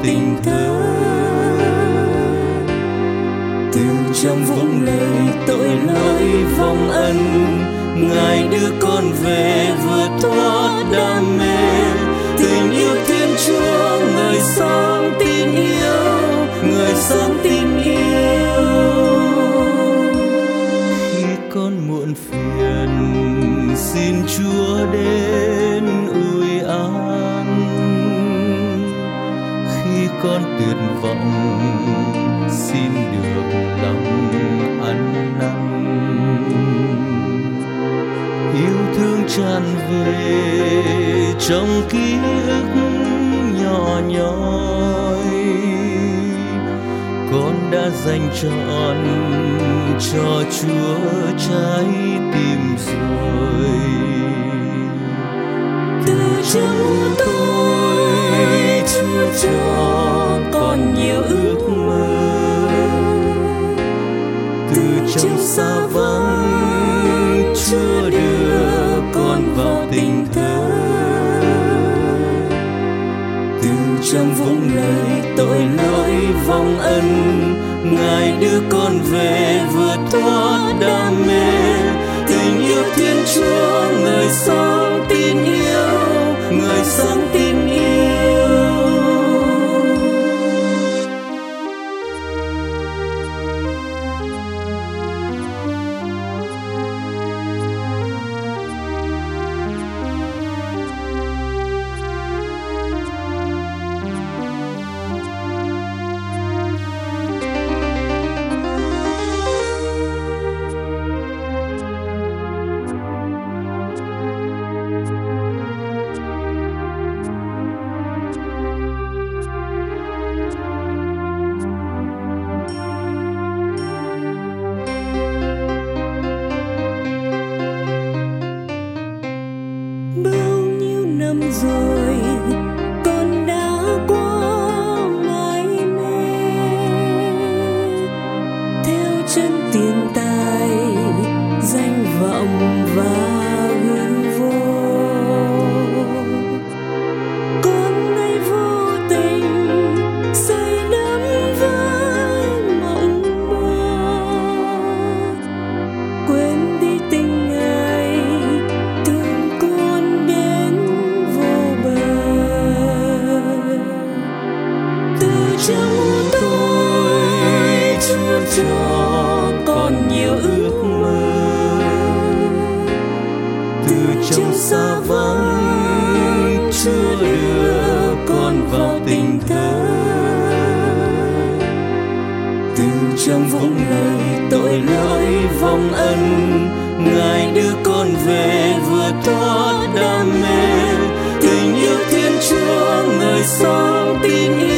tình thơ. Từ trong vũng lời tội lỗi vong ân, Ngài đưa con về vượt thoát đam mê. Tình yêu Thiên Chúa người sống tin yêu, người sống tin yêu. Khi con muộn phiền xin Chúa đến ủi an, khi con tuyệt vọng xin được lòng ăn năn. Yêu thương tràn về trong ký ức nhỏ nhoi, con đã dành trọn cho Chúa trái tim rồi. Từ trong tôi Chúa cho con nhiều ước mơ, từ trong xa vắng Chúa đưa con vào tình thơ. Từ trong vũng lời tội lỗi vong ân, Ngài đưa con về vượt thoát đam mê. Tình yêu Thiên Chúa người sống tin yêu, người sống tin yêu. Rồi con đã qua mãi mê theo chân tiền tài, danh vọng và hư vô. Con nay vô tình say đắm với mộng mơ, quên đi tình Ngài thương con đến trong tôi Chúa cho con nhiều ước mơ, từ trong xa vắng Chúa đưa con vào tình thơ. Từ trong vũng lời tội lỗi vong ân, Ngài đưa con về vượt thoát đam mê. Tình yêu Thiên Chúa người sống tin yêu,